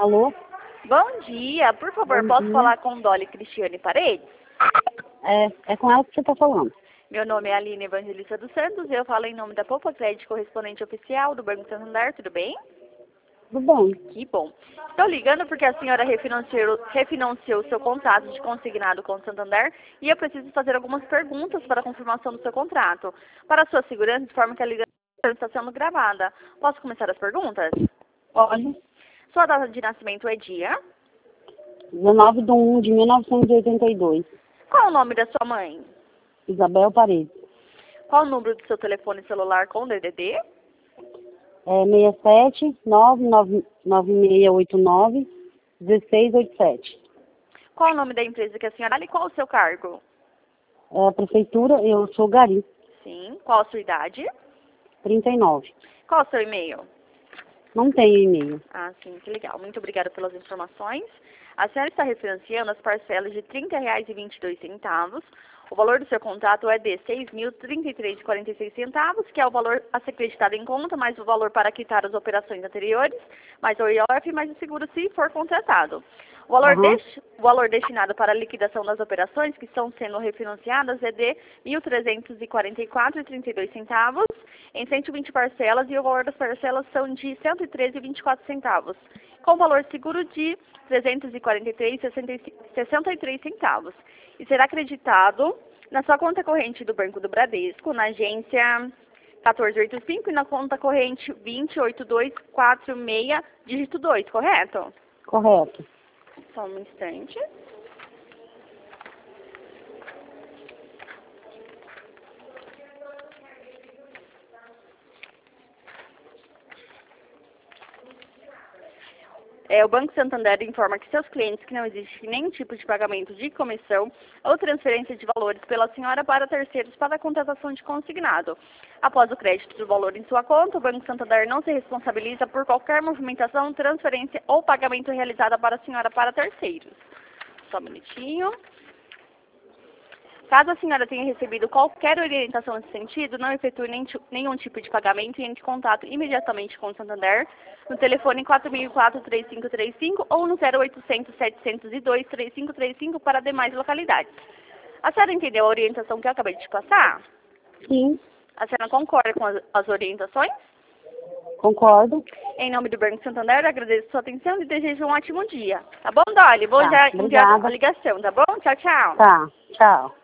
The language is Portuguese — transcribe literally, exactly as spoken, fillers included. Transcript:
Alô? Bom dia, por favor, Bom posso dia. falar com Dolly Cristiane Paredes? É, é com ela que você está falando. Meu nome é Aline Evangelista dos Santos e eu falo em nome da Poupa Crédito Correspondente Oficial do Banco Santander, tudo bem? Tudo bem. Que bom. Estou ligando porque a senhora refinanciou, refinanciou o seu contrato de consignado com o Santander e eu preciso fazer algumas perguntas para a confirmação do seu contrato. Para a sua segurança, de forma que a ligação está sendo gravada. Posso começar as perguntas? Pode. Sua data de nascimento é dia? dezenove de um de mil novecentos e oitenta e dois. Qual é o nome da sua mãe? Isabel Paredes. Qual o número do seu telefone celular com D D D? É seis sete nove nove nove seis oito nove um seis oito sete. Qual o nome da empresa que a senhora trabalha e qual o seu cargo? É, prefeitura, eu sou Gari, Sim. Qual a sua idade? trinta e nove. Qual o seu e-mail? Não tenho e-mail. Ah, sim, que legal. Muito obrigada pelas informações. A senhora está refinanciando as parcelas de trinta reais e vinte e dois centavos. O valor do seu contrato é de seis mil trinta e três reais e quarenta e seis centavos, que é o valor a ser creditado em conta, mais o valor para quitar as operações anteriores, mais o I O F, mais o seguro se for contratado. O valor, Uhum. desti- o valor destinado para a liquidação das operações que estão sendo refinanciadas é de mil trezentos e quarenta e quatro reais e trinta e dois centavos em cento e vinte parcelas e o valor das parcelas são de cento e treze reais e vinte e quatro centavos, com valor seguro de trezentos e quarenta e três reais e sessenta e três centavos. E será acreditado na sua conta corrente do Banco do Bradesco, na agência quatorze oitenta e cinco e na conta corrente vinte oito dois quatro seis, dígito dois, correto? Correto. Só um instante. É, o Banco Santander informa que seus clientes que não existe nenhum tipo de pagamento de comissão ou transferência de valores pela senhora para terceiros para a contratação de consignado. Após o crédito do valor em sua conta, o Banco Santander não se responsabiliza por qualquer movimentação, transferência ou pagamento realizada para a senhora para terceiros. Só um minutinho. Caso a senhora tenha recebido qualquer orientação nesse sentido, não efetue nem, nenhum tipo de pagamento e entre em contato imediatamente com o Santander no telefone quatro mil e quatro, três cinco três cinco ou no zero oitocentos, setecentos e dois, três cinco três cinco para demais localidades. A senhora entendeu a orientação que eu acabei de te passar? Sim, A senhora concorda com as, as orientações? concordo. Em nome do Banco Santander, agradeço a sua atenção e desejo um ótimo dia. Tá bom, Dolly? Vou Tá, já enviar obrigada. a ligação, tá bom? Tchau, tchau. Tá, tchau.